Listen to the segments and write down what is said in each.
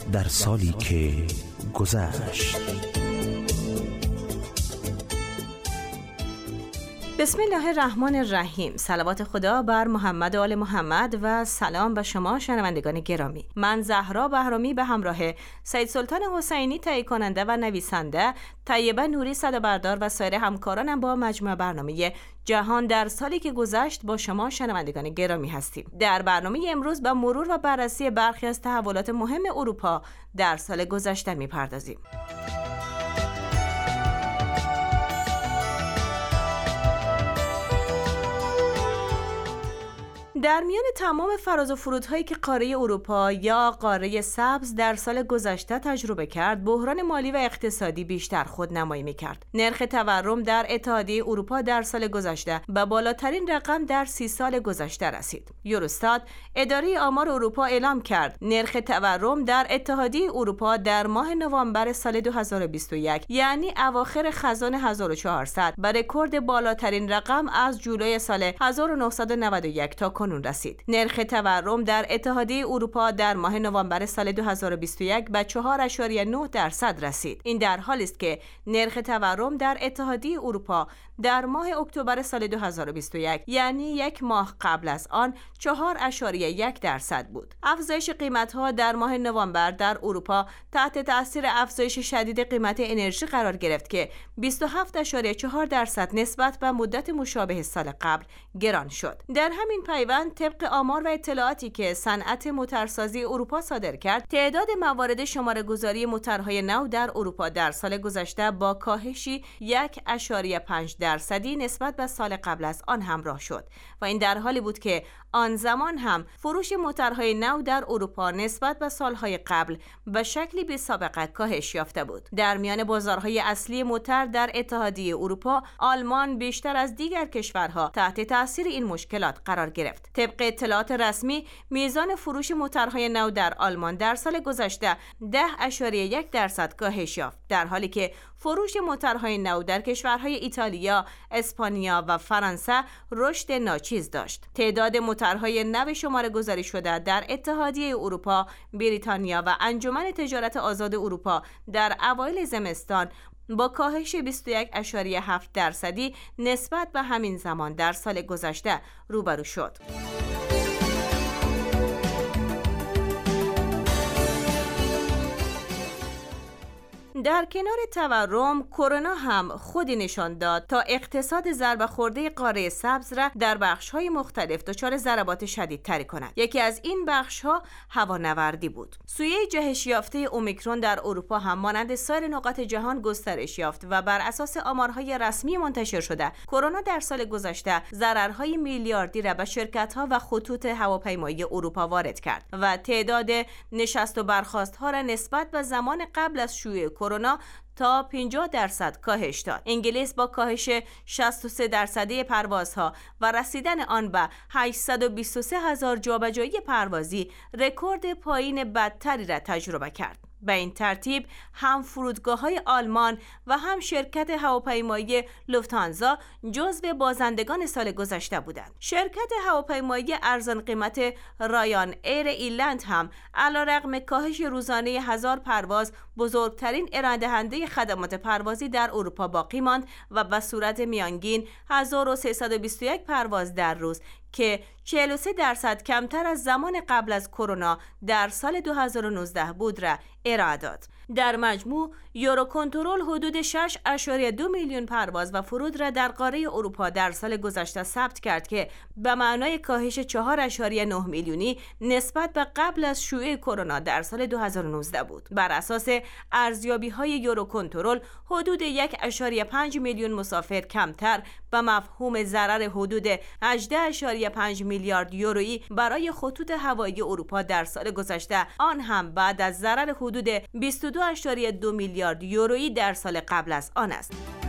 در سالی که گذشت. بسم الله الرحمن الرحیم. صلوات خدا بر محمد و آل محمد و سلام به شما شنوندگان گرامی. من زهرا بهرامی به همراه سید سلطان حسینی تهیه کننده و نویسنده، طیبه نوری صدابردار و سایر همکارانم با مجموعه برنامه جهان در سالی که گذشت با شما شنوندگان گرامی هستیم. در برنامه امروز به مرور و بررسی برخی از تحولات مهم اروپا در سال گذشته می‌پردازیم. در میان تمام فراز و فرودهایی که قاره اروپا یا قاره سبز در سال گذشته تجربه کرد، بحران مالی و اقتصادی بیشتر خودنمایی می‌کرد. نرخ تورم در اتحادیه اروپا در سال گذشته به بالاترین رقم در 30 سال گذشته رسید. یوروستات، اداره آمار اروپا، اعلام کرد نرخ تورم در اتحادیه اروپا در ماه نوامبر سال 2021 یعنی اواخر خزان 1400 به رکورد بالاترین رقم از جولای سال 1991 تا کنون رسید. نرخ تورم در اتحادیه اروپا در ماه نوامبر سال 2021 به 4.9% رسید. این در حالی است که نرخ تورم در اتحادیه اروپا در ماه اکتبر سال 2021 یعنی یک ماه قبل از آن 4.1% بود. افزایش قیمت‌ها در ماه نوامبر در اروپا تحت تاثیر افزایش شدید قیمت انرژی قرار گرفت که 27.4% نسبت به مدت مشابه سال قبل گران شد. در همین پیوند طبق آمار و اطلاعاتی که صنعت موتورسازی اروپا صادر کرد، تعداد موارد شماره‌گذاری موتورهای نو در اروپا در سال گذشته با کاهشی 1.5% نسبت به سال قبل از آن همراه شد و این در حالی بود که آن زمان هم فروش موتورهای نو در اروپا نسبت به سالهای قبل به شکلی بی‌سابقه کاهش یافته بود. در میان بازارهای اصلی موتور در اتحادیه اروپا، آلمان بیشتر از دیگر کشورها تحت تاثیر این مشکلات قرار گرفت. طبق اطلاعات رسمی، میزان فروش موتورهای نو در آلمان در سال گذشته 10.1% کاهش یافت، در حالی که فروش موتورهای نو در کشورهای ایتالیا، اسپانیا و فرانسه رشد ناچیز داشت. تعداد موتورهای نو شماره گذاری شده در اتحادیه اروپا، بریتانیا و انجمن تجارت آزاد اروپا در اوایل زمستان با کاهش 21.7% نسبت به همین زمان در سال گذشته روبرو شد. در کنار تورم، کرونا هم خودی نشان داد تا اقتصاد ضربه خورده قاره سبز را در بخش‌های مختلف دچار ضربات شدیدتری کند. یکی از این بخش‌ها هوانوردی بود. سویه جهش یافته اومیکرون در اروپا هم مانند سایر نقاط جهان گسترش یافت و بر اساس آمارهای رسمی منتشر شده، کرونا در سال گذشته ضررهای میلیاردی را به شرکت‌ها و خطوط هواپیمایی اروپا وارد کرد و تعداد نشست و برخاست‌ها را نسبت به زمان قبل از شیوع کرونا تا 50% کاهش داد. انگلیس با کاهش 63% پروازها و رسیدن آن به 823,000 جابجایی پروازی رکورد پایین بدتری را تجربه کرد. به این ترتیب هم فرودگاه‌های آلمان و هم شرکت هواپیمایی لوفتانزا جزو بازندگان سال گذشته بودند. شرکت هواپیمایی ارزان قیمت رایان ایر ایرلند هم علیرغم کاهش روزانه 1000 پرواز بزرگترین ارائه‌دهنده خدمات پروازی در اروپا باقی ماند و به صورت میانگین 1321 پرواز در روز که 43% کمتر از زمان قبل از کرونا در سال 2019 بود را ارائه داد. در مجموع یوروکنترل حدود 6.2 میلیون پرواز و فرود را در قاره اروپا در سال گذشته ثبت کرد که به معنای کاهش 4.9 میلیونی نسبت به قبل از شیوع کرونا در سال 2019 بود. بر اساس ارزیابی‌های یوروکنترل حدود 1.5 میلیون مسافر کمتر به مفهوم ضرر حدود 18.5 میلیارد یورویی برای خطوط هوایی اروپا در سال گذشته، آن هم بعد از ضرر حدود 22.2 میلیارد یورویی در سال قبل از آن است.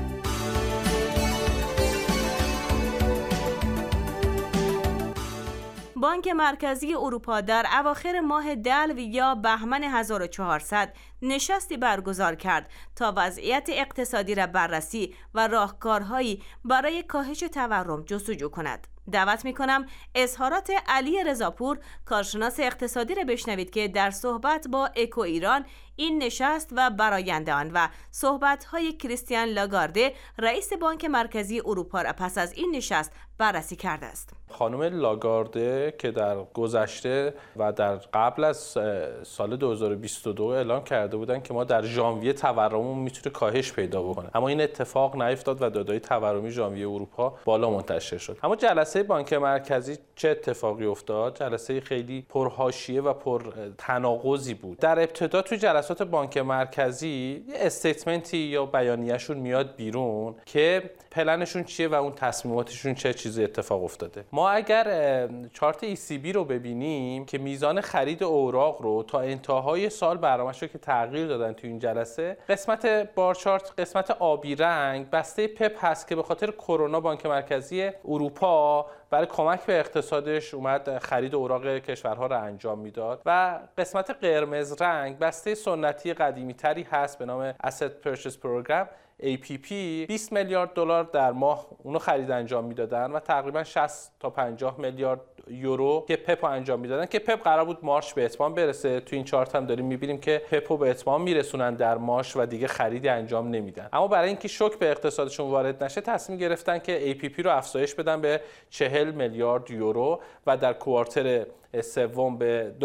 بانک مرکزی اروپا در اواخر ماه دلو یا بهمن 1400 نشستی برگزار کرد تا وضعیت اقتصادی را بررسی و راهکارهایی برای کاهش تورم جستجو کند. دعوت میکنم اظهارات علی رضاپور کارشناس اقتصادی را بشنوید که در صحبت با اکو ایران این نشست و براینده آن و صحبت‌های کریستیان لاگارده رئیس بانک مرکزی اروپا را پس از این نشست بررسی کرده است. خانم لاگارده که در گذشته و در قبل از سال 2022 اعلام کرده بودن که ما در ژانویه تورممون میتونه کاهش پیدا بکنه، اما این اتفاق نیفتاد و داده‌های تورمی ژانویه اروپا بالا منتشر شد. اما جلسه بانک مرکزی چه اتفاقی افتاد؟ جلسه خیلی پرحاشیه و پرتناقضی بود. در ابتدا تو جلسات بانک مرکزی یه استیتمنتی یا بیانیه‌شون میاد بیرون که پلنشون چیه و اون تصمیماتشون چه چیزی اتفاق افتاده. ما اگر چارت ECB رو ببینیم که میزان خرید اوراق رو تا انتهای سال برنامه‌اش رو که تغییر دادن تو این جلسه، قسمت بار چارت، قسمت آبی رنگ بسته پپ هست که به خاطر کرونا بانک مرکزی اروپا برای کمک به اقتصادش اومد خرید اوراق کشورها رو انجام میداد و قسمت قرمز رنگ بسته سنتی قدیمی تری هست به نام Asset Purchase Program APP. 20 میلیارد دلار در ماه اونو خرید انجام میدادن و تقریبا 60 تا 50 میلیارد یورو که پپ انجام میدادن که پپ قرار بود مارچ به اتمام برسه. تو این چارت هم داریم میبینیم که پپو به اتمام میرسونن در مارچ و دیگه خریدی انجام نمیدن. اما برای اینکه شوک به اقتصادشون وارد نشه تصمیم گرفتن که APP رو افزایش بدن به 40 میلیارد یورو و در کوارتر سوم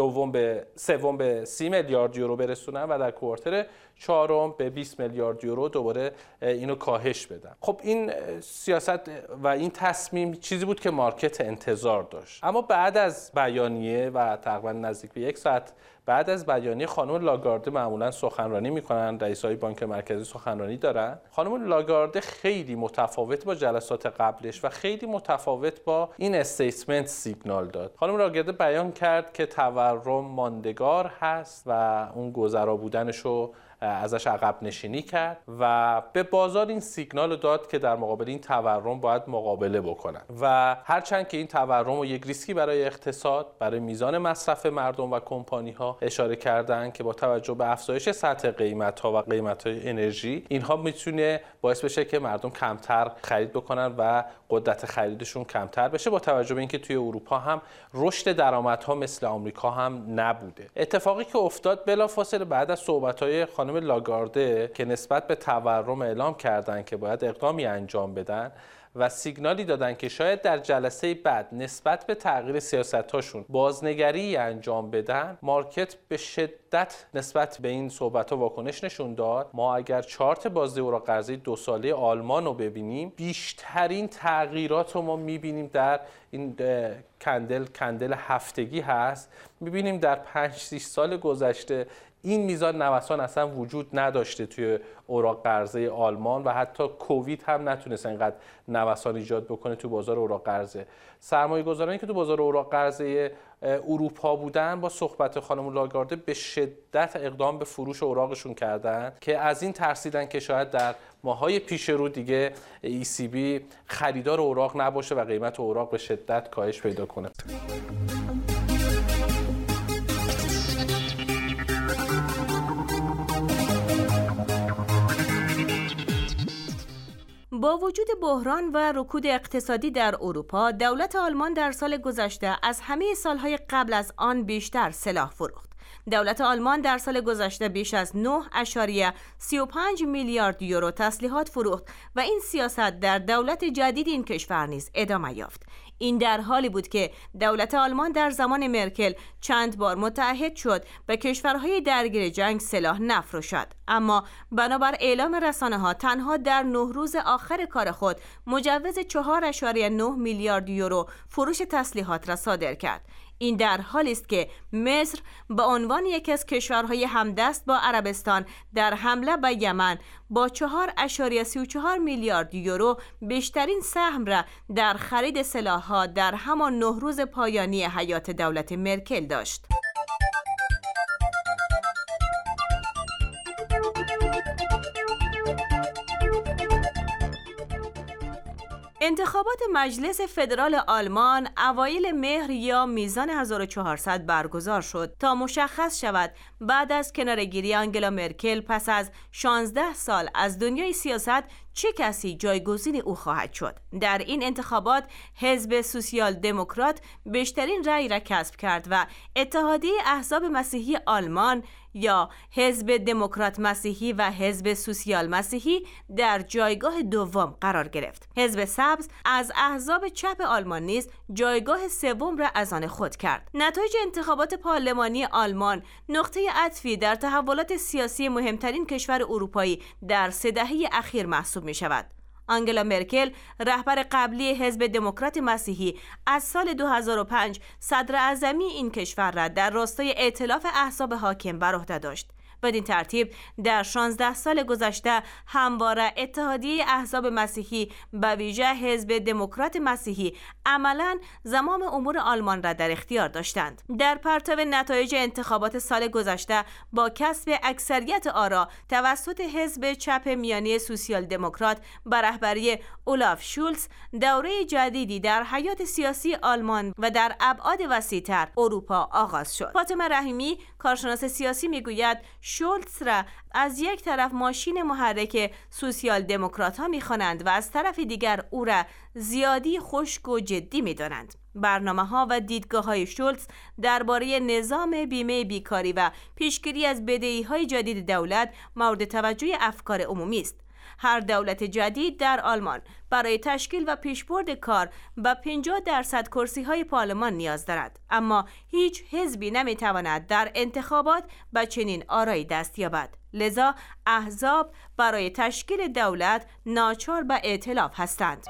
به 30 میلیارد یورو برسونن و در کوارتر چهارم به 20 میلیارد یورو دوباره اینو کاهش بدن. خب این سیاست و این تصمیم چیزی بود که مارکت انتظار داشت. اما بعد از بیانیه و تقریبا نزدیک به 1 ساعت بعد از بیانیه خانم لاگارده معمولا سخنرانی میکنن، رئیسای بانک مرکزی سخنرانی دارن. خانم لاگارده خیلی متفاوت با جلسات قبلش و خیلی متفاوت با این استیتمنت سیگنال داد. خانم لاگارده بیان کرد که تورم ماندگار هست و اون گذرا بودنشو ازش عقب نشینی کرد و به بازار این سیگنال رو داد که در مقابل این تورم باید مقابله بکنن و هرچند که این تورم رو یک ریسکی برای اقتصاد، برای میزان مصرف مردم و کمپانی ها اشاره کردن که با توجه به افزایش سطح قیمت ها و قیمت های انرژی اینها میتونه باعث بشه که مردم کمتر خرید بکنن و قدرت خریدشون کمتر بشه، با توجه به اینکه توی اروپا هم رشد درآمدها مثل آمریکا هم نبوده. اتفاقی که افتاد بلافاصله بعد از صحبت‌های خانم لاگارده که نسبت به تورم اعلام کردن که باید اقدامی انجام بدن و سیگنالی دادن که شاید در جلسه بعد نسبت به تغییر سیاست‌هاشون بازنگری انجام بدن، مارکت به شدت نسبت به این صحبت‌ها واکنش نشون داد. ما اگر چارت بازده اوراق قرضه 2 ساله آلمان رو ببینیم، بیشترین تغییرات رو ما می‌بینیم در این کندل هفتگی هست. می‌بینیم در 5-6 سال گذشته این میزان نوسان اصلا وجود نداشته توی اوراق قرضه آلمان و حتی کووید هم نتونست اینقدر نوسان ایجاد بکنه تو بازار اوراق قرضه. سرمایه‌گذارانی که تو بازار اوراق قرضه اروپا بودن با صحبت خانم لاگارده به شدت اقدام به فروش اوراقشون کردن که از این ترسیدن که شاید در ماهای پیش رو دیگه ECB خریدار اوراق نباشه و قیمت اوراق به شدت کاهش پیدا کنه. با وجود بحران و رکود اقتصادی در اروپا، دولت آلمان در سال گذشته از همه سالهای قبل از آن بیشتر سلاح فروخت. دولت آلمان در سال گذشته بیش از 9.35 میلیارد یورو تسلیحات فروخت و این سیاست در دولت جدید این کشور نیز ادامه یافت. این در حالی بود که دولت آلمان در زمان مرکل چند بار متعهد شد به کشورهای درگیر جنگ سلاح نفروشد، اما بنابر اعلام رسانه‌ها تنها در 9 روز آخر کار خود مجوز 4.9 میلیارد یورو فروش تسلیحات را صادر کرد. این در حالی است که مصر به عنوان یکی از کشورهای همدست با عربستان در حمله به یمن با 4.34 میلیارد یورو بیشترین سهم را در خرید سلاح‌ها در همان 9 روز پایانی حیات دولت مرکل داشت. انتخابات مجلس فدرال آلمان اوایل مهر یا میزان 1400 برگزار شد تا مشخص شود بعد از کناره‌گیری آنگلا مرکل پس از 16 سال از دنیای سیاست چه کسی جایگزین او خواهد شد. در این انتخابات حزب سوسیال دموکرات بیشترین رأی را کسب کرد و اتحادیه احزاب مسیحی آلمان یا حزب دموکرات مسیحی و حزب سوسیال مسیحی در جایگاه دوم قرار گرفت. حزب سبز از احزاب چپ آلمان نیز جایگاه سوم را از آن خود کرد. نتایج انتخابات پارلمانی آلمان نقطه عطفی در تحولات سیاسی مهمترین کشور اروپایی در 3 دهه اخیر محسوب می شود. آنگلا مرکل رهبر قبلی حزب دموکرات مسیحی از سال 2005 صدر اعظمی این کشور را در راستای ائتلاف احزاب حاکم بر عهده داشت. بدین ترتیب در 16 سال گذشته همواره اتحادیه احزاب مسیحی به ویژه حزب دموکرات مسیحی عملاً زمام امور آلمان را در اختیار داشتند. در پرتو نتایج انتخابات سال گذشته با کسب اکثریت آرا توسط حزب چپ میانی سوسیال دموکرات به رهبری اولاف شولز دوره جدیدی در حیات سیاسی آلمان و در ابعاد وسیع‌تر اروپا آغاز شد. فاطمه رحیمی کارشناس سیاسی میگوید شولتز را از یک طرف ماشین محرک سوسیال دموکرات ها می‌خوانند و از طرف دیگر او را زیادی خشک و جدی می‌دانند. برنامه ها و دیدگاه های شولتز درباره نظام بیمه بیکاری و پیشگیری از بدهی های جدید دولت مورد توجه افکار عمومی است. هر دولت جدید در آلمان برای تشکیل و پیشبرد کار به 50% کرسی‌های پارلمان نیاز دارد، اما هیچ حزبی نمی‌تواند در انتخابات به چنین آرایی دست یابد. لذا احزاب برای تشکیل دولت ناچار به ائتلاف هستند.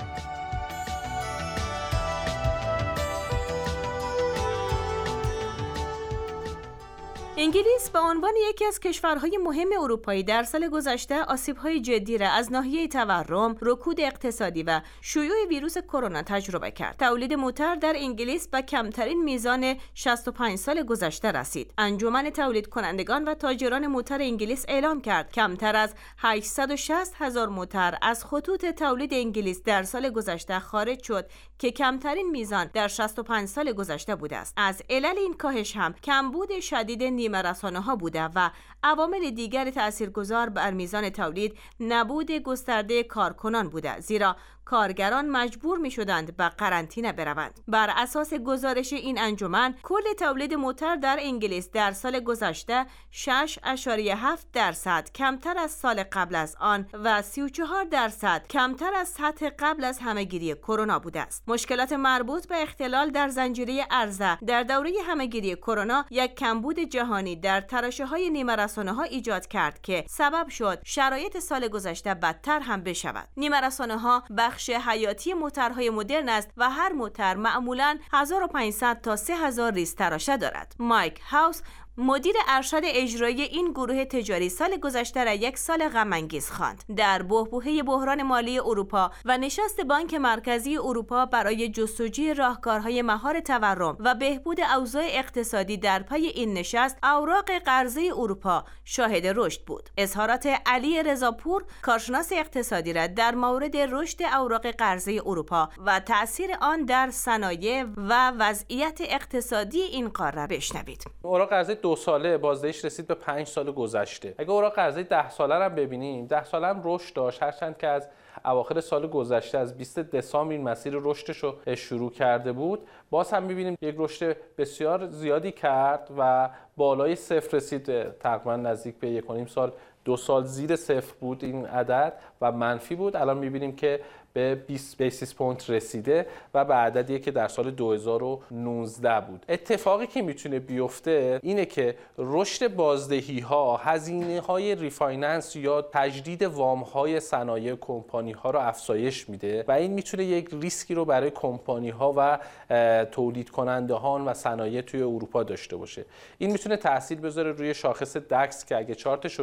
انگلیس به عنوان یکی از کشورهای مهم اروپایی در سال گذشته آسیب‌های جدی را از ناحیه تورم، رکود اقتصادی و شیوع ویروس کرونا تجربه کرد. تولید موتر در انگلیس به کمترین میزان 65 سال گذشته رسید. انجمن تولید کنندگان و تاجران موتر انگلیس اعلام کرد کمتر از 860,000 موتر از خطوط تولید انگلیس در سال گذشته خارج شد که کمترین میزان در 65 سال گذشته بوده است. از علل این کاهش هم کمبود شدید نیمه رسانه‌ها بوده و عوامل دیگر تاثیرگذار بر میزان تولید نبود گسترده کارکنان بوده، زیرا کارگران مجبور می شدند به قرنطینه بروند. بر اساس گزارش این انجمن کل تولید موتر در انگلیس در سال گذشته 6.7% کمتر از سال قبل از آن و 34% کمتر از سطح قبل از همهگیری کرونا بوده است. مشکلات مربوط به اختلال در زنجیره عرضه در دوره همهگیری کرونا یک کمبود جهانی در تراشه‌های نیمه رسانه‌ها ایجاد کرد که سبب شد شرایط سال گذشته بدتر هم بشود. نیمه رسانه‌ها بخش حیاتی موترهای مدرن است و هر موتر معمولاً 1500 تا 3000 ریز تراشه دارد. مایک هاوس مدیر ارشد اجرایی این گروه تجاری سال گذشته را یک سال غم‌انگیز خواند. در بحبوحه بحران مالی اروپا و نشست بانک مرکزی اروپا برای جستجوی راهکارهای مهار تورم و بهبود اوضاع اقتصادی در پی این نشست، اوراق قرضه اروپا شاهد رشد بود. اظهارات علی رضاپور کارشناس اقتصادی را در مورد رشد اوراق قرضه اروپا و تأثیر آن در صنایع و وضعیت اقتصادی این قاره بشنوید. اوراق قرضه 2 ساله بازدهیش رسید به 5 سال گذشته. اگه اوراق قرضه 10 ساله رو ببینیم، 10 ساله هم رشد داشت، هرچند که از اواخر سال گذشته از 20 دسامبر این مسیر رشدش رو شروع کرده بود. باز هم می‌بینیم یک رشد بسیار زیادی کرد و بالای صفر رسید، تقریبا نزدیک به 1.5 سال 2 سال زیر صفر بود این عدد و منفی بود. الان می‌بینیم که به 20 بیسیس پوینت رسیده و به عددی که در سال 2019 بود. اتفاقی که میتونه بیفته اینه که رشد بازدهی ها، هزینه های ریفایننس یا تجدید وام های صنایع کمپانی ها رو افزایش میده و این میتونه یک ریسکی رو برای کمپانی ها و تولید کنندگان و صنایع توی اروپا داشته باشه. این میتونه تاثیر بذاره روی شاخص دکس که اگه چارتش رو ببینیم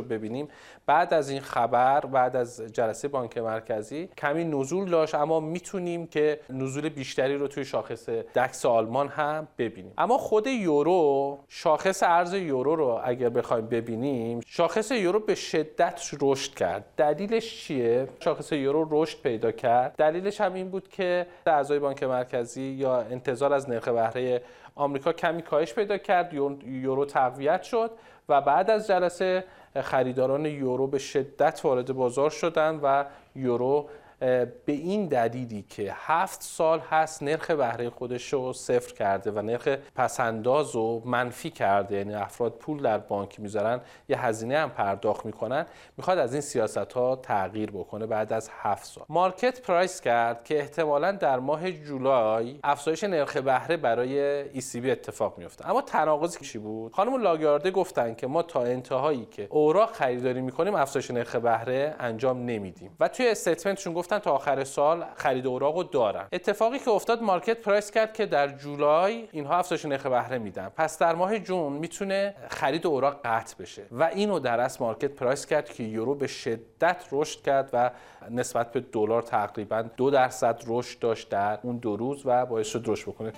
میکنیم، بعد از این خبر، بعد از جلسه بانک مرکزی کمی نزول داشت، اما میتونیم که نزول بیشتری رو توی شاخص دکس آلمان هم ببینیم. اما خود یورو، شاخص ارز یورو رو اگر بخوایم ببینیم، شاخص یورو به شدت رشد کرد. دلیلش چیه؟ شاخص یورو رشد پیدا کرد. دلیلش هم این بود که اعضای بانک مرکزی یا انتظار از نرخ بهره آمریکا کمی کاهش پیدا کرد، یورو تقویت شد و بعد از جلسه خریداران یورو به شدت وارد بازار شدند و یورو به این دلیلی که 7 سال هست نرخ بهره خودش رو صفر کرده و نرخ پسنداز رو منفی کرده، یعنی افراد پول در بانک میذارن یه هزینه هم پرداخت میکنن، میخواد از این سیاست ها تغییر بکنه. بعد از 7 سال مارکت پرایس کرد که احتمالاً در ماه جولای افزایش نرخ بهره برای ECB اتفاق میفته. اما تناقضی چی بود؟ خانم لاگارده گفتن که ما تا انتهایی که اوراق خریداری میکنیم افزایش نرخ بهره انجام نمیدیم و توی استیتمنتشون گفتن تا آخر سال خرید اوراقو دارن. اتفاقی که افتاد، مارکت پرایس کرد که در جولای اینها افزایش نرخ بهره میدن، پس در ماه جون میتونه خرید اوراق قطع بشه و اینو در اصل مارکت پرایس کرد که یورو به شدت رشد کرد و نسبت به دلار تقریبا 2% رشد داشت در اون 2 روز و باعث شد رشد بکنه.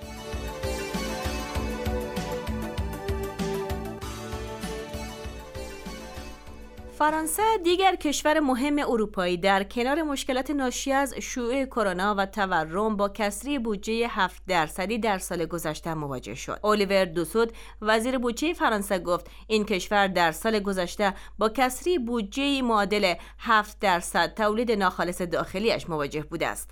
فرانسه دیگر کشور مهم اروپایی در کنار مشکلات ناشی از شیوع کرونا و تورم با کسری بودجه 7% در سال گذشته مواجه شد. الیور دوسود وزیر بودجه فرانسه گفت این کشور در سال گذشته با کسری بودجه معادل 7% تولید ناخالص داخلیش مواجه بوده است.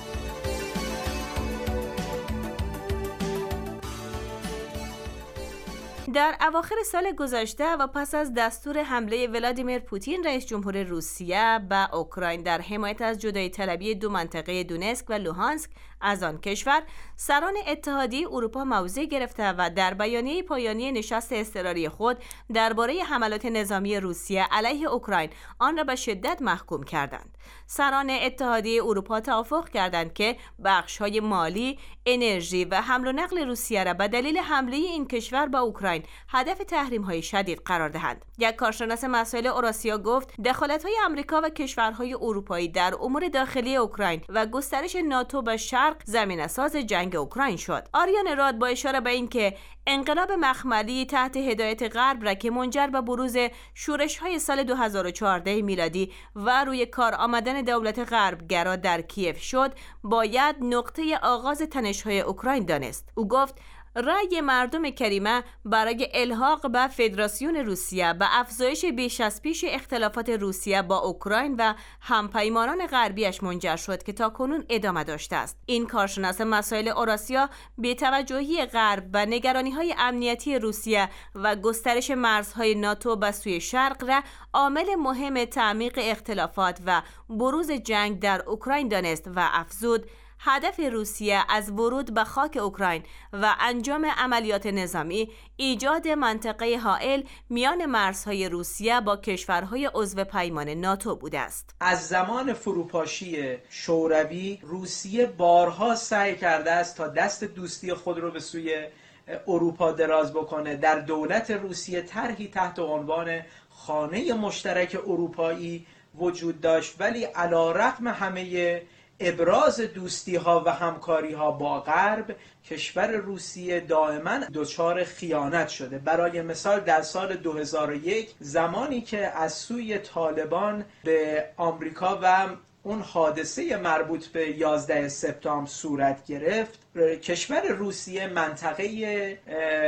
در اواخر سال گذشته و پس از دستور حمله ولادیمیر پوتین رئیس جمهور روسیه به اوکراین در حمایت از جدایی طلبی 2 منطقه دونسک و لوهانسک از آن کشور، سران اتحادیه اروپا موضع گرفته و در بیانیه پایانی نشست اضطراری خود درباره حملات نظامی روسیه علیه اوکراین آن را به شدت محکوم کردند. سران اتحادیه اروپا توافق کردند که بخش‌های مالی، انرژی و حمل و نقل روسیه را به دلیل حمله این کشور به اوکراین هدف تحریم‌های شدید قرار دهند. یک کارشناس مسائل اوراسیا گفت دخالت‌های آمریکا و کشورهای اروپایی در امور داخلی اوکراین و گسترش ناتو به شرق زمینه‌ساز جنگ اوکراین شد. آریان راد با اشاره به اینکه انقلاب مخملی تحت هدایت غرب را که منجر به بروز شورش‌های سال 2014 میلادی و روی کار آمدن دولت غرب گرا در کیف شد، باید نقطه آغاز تنش‌های اوکراین دانست. او گفت رأی مردم کریمه برای الحاق به فدراسیون روسیه به افزایش بیش از پیش اختلافات روسیه با اوکراین و همپیمانان غربیش منجر شد که تاکنون ادامه داشته است. این کارشناس مسائل اوراسیا بی توجهی غرب و نگرانی‌های امنیتی روسیه و گسترش مرزهای ناتو به سوی شرق را عامل مهم تعمیق اختلافات و بروز جنگ در اوکراین دانست و افزود هدف روسیه از ورود به خاک اوکراین و انجام عملیات نظامی ایجاد منطقه حائل میان مرزهای روسیه با کشورهای عضو پیمان ناتو بوده است. از زمان فروپاشی شوروی روسیه بارها سعی کرده است تا دست دوستی خود را به سوی اروپا دراز بکنه. در دولت روسیه طرحی تحت عنوان خانه مشترک اروپایی وجود داشت، ولی علی‌رغم همه ابراز دوستی ها و همکاری ها با غرب، کشور روسیه دائما دچار خیانت شده. برای مثال در سال 2001 زمانی که از سوی طالبان به آمریکا و اون حادثه مربوط به 11 سپتامبر صورت گرفت، کشور روسیه منطقه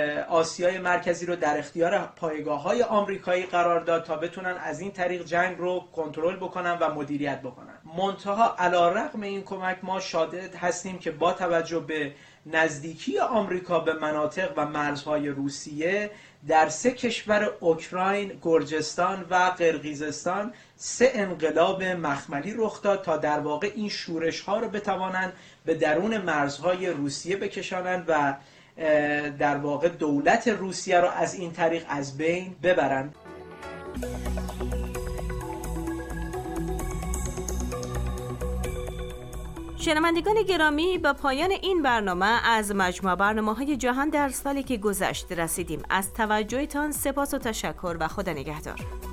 آسیای مرکزی رو در اختیار پایگاه‌های آمریکایی قرار داد تا بتونن از این طریق جنگ رو کنترل بکنن و مدیریت بکنن. منتها علی‌رغم این کمک ما شاهد هستیم که با توجه به نزدیکی آمریکا به مناطق و مرزهای روسیه، در 3 کشور اوکراین، گرجستان و قرقیزستان 3 انقلاب مخملی رخ داد تا در واقع این شورش ها رو بتوانند به درون مرزهای روسیه بکشانند و در واقع دولت روسیه رو از این طریق از بین ببرند. شنوندگان گرامی، به پایان این برنامه از مجموع برنامه‌های جهان در سالی که گذشت رسیدیم. از توجهتان سپاس و تشکر و خدا نگهدار.